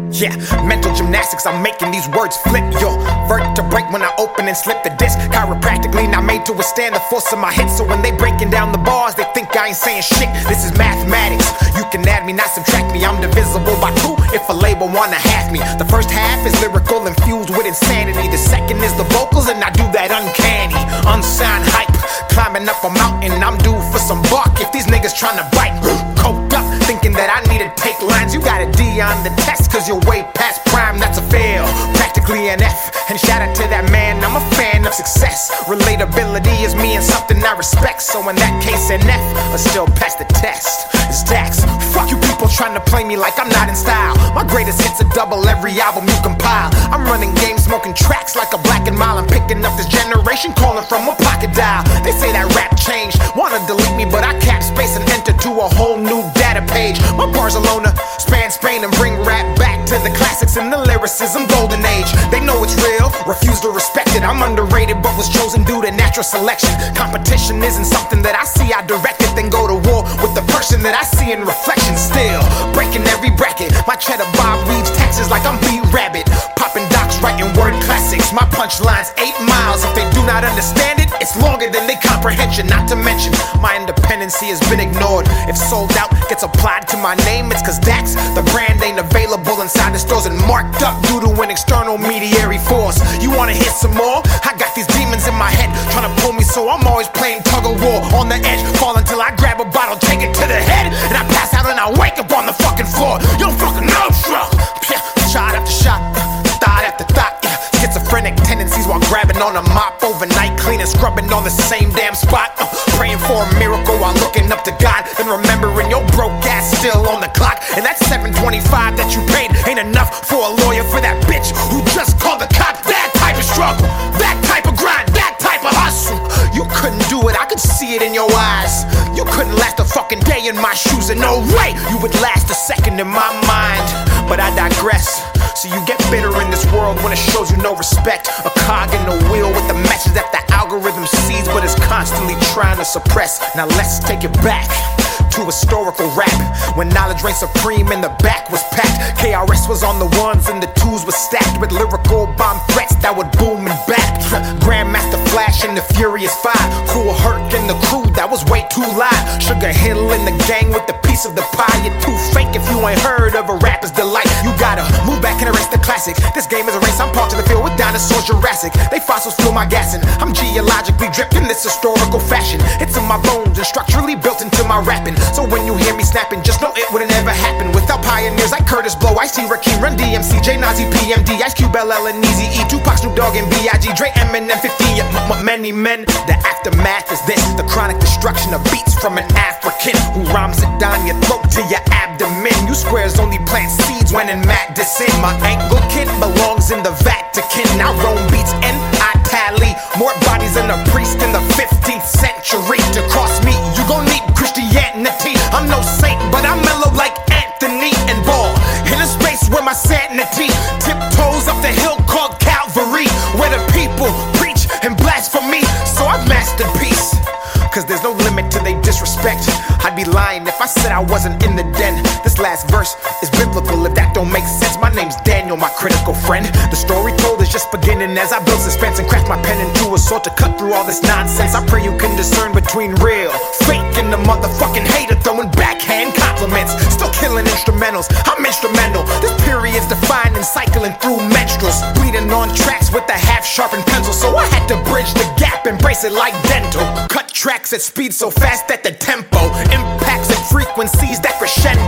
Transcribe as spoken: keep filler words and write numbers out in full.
Yeah, mental gymnastics, I'm making these words flip. Yo, vertebrae when I open and slip the disc. Chiropractically not made to withstand the force of my hits. So when they breaking down the bars, they think I ain't saying shit. This is mathematics. You can add me, not subtract me. I'm divisible by two if a label wanna half me. The first half is lyrical infused with insanity. The second is the vocals and I do that uncanny, unsigned hype. Climbing up a mountain, I'm due for some bark. If these niggas tryna bite, coked up, thinking that I need to take lines. You got a D on the test, cause you're way past prime. That's a fail, practically an F. And shout out to that man, I'm a fan of success. Relatability is me and something I respect. So in that case, an F, but still pass the test. It's Dax. Fuck you people trying to play me like I'm not in style. My greatest hits are double every album you compile. I'm running games, smoking tracks like a Black and Mild. I'm picking up this generation, calling from a pocket dial. They say that rap changed, wanna delete me, but I cap space and enter to a whole new data page. My Barcelona span Spain and bring rap back to the classics and the lyricism golden age. They know it's real, refuse to respect it. I'm underrated but was chosen due to natural selection. Competition isn't something that I see, I direct it, then go to war with the person that I see in reflection. Still breaking every bracket, my cheddar Bob weaves taxes like I'm B Rabbit. Popping docs, writing word classics. My punchline's eight miles. If they do not understand it, it's longer than they comprehension. Not to mention, my independency has been ignored. If sold out gets applied to my name, it's cause Dax, the brand, ain't available inside the stores and marked up due to an external mediary force. You wanna hear some more? I got these demons in my head trying to pull me, so I'm always playing tug of war. On the edge, fall until I grab a bottle, take it to the head, and I pass out and I wake up on the fucking floor. You don't fucking know, truck. Shot after shot, thought after thought. Yeah. Schizophrenic tendencies while grabbing on a mop overnight, cleaning, scrubbing on the same damn spot. Uh, praying for a miracle while looking up to God, then remembering your broke ass still on the clock. And that seven twenty-five that you paid ain't enough for a lawyer for that bitch who just called the cops. That type of struggle, that type of grind, that type of hustle. You couldn't do it, I could see it in your eyes. You couldn't last a fucking day in my shoes, and no way you would last a second in my mind. But I digress. So you get bitter in this world when it shows you no respect. A cog in the wheel with the message that the algorithm sees but is constantly trying to suppress. Now let's take it back to historical rap, when knowledge reigned supreme and the back was packed. K R S was on the ones and the twos was stacked with lyrical bomb threats that would boom and back. Grandmaster Flash and the Furious Five, Kool Herc and the crew that was way too live. Sugar Hill and the gang with the piece of the pie. You're too fake if you ain't heard of a rapper's delight. You gotta move back and erase the classic. This game is a race, I'm parked in the field with dinosaurs Jurassic. They fossils fuel my gassing, I'm geologically dripped in this historical fashion. It's in my bones and structurally built into my rapping. So when you hear me snapping, just know it wouldn't ever happen without pioneers like Curtis Blow, Ice-T, Rakim, Run D M C, J Nazi, P M D, Ice Cube, L L, and Easy E, Tupac, Snoop Dogg, and B I G, Dre, Eminem, fifteen, yeah, m- m- many men. The aftermath is this, the chronic destruction of beats from an African who rhymes it down your throat to your abdomen. You squares only plant seeds when in Madison. My ankle kid belongs in the Vatican. I roam beats and I tally more bodies than a priest in the fifteenth century. To cross me, you gon' need Christianity. I'm no saint, but I'm mellow like Anthony and Ball. In a space where my sanity tiptoes up the hill called Calvary, where the people preach and blasphemy. So I've mastered peace, cause there's no limit to they disrespect. I'd be lying if I said I wasn't in the den. This last verse is biblical, if that don't make sense. My name's Daniel, my critical friend. The story told is just beginning as I build suspense and craft my pen into a sword to cut through all this nonsense. I pray you can discern between real, fake, and the motherfucking hater throwing backhand compliments. Still killing instrumentals, I'm instrumental. This period's defined and cycling through menstruals, bleeding on tracks with a half-sharpened pencil. So I had to bridge the gap, embrace it like dental. Cut tracks at speed so fast that the tempo impacts and frequencies that crescendo.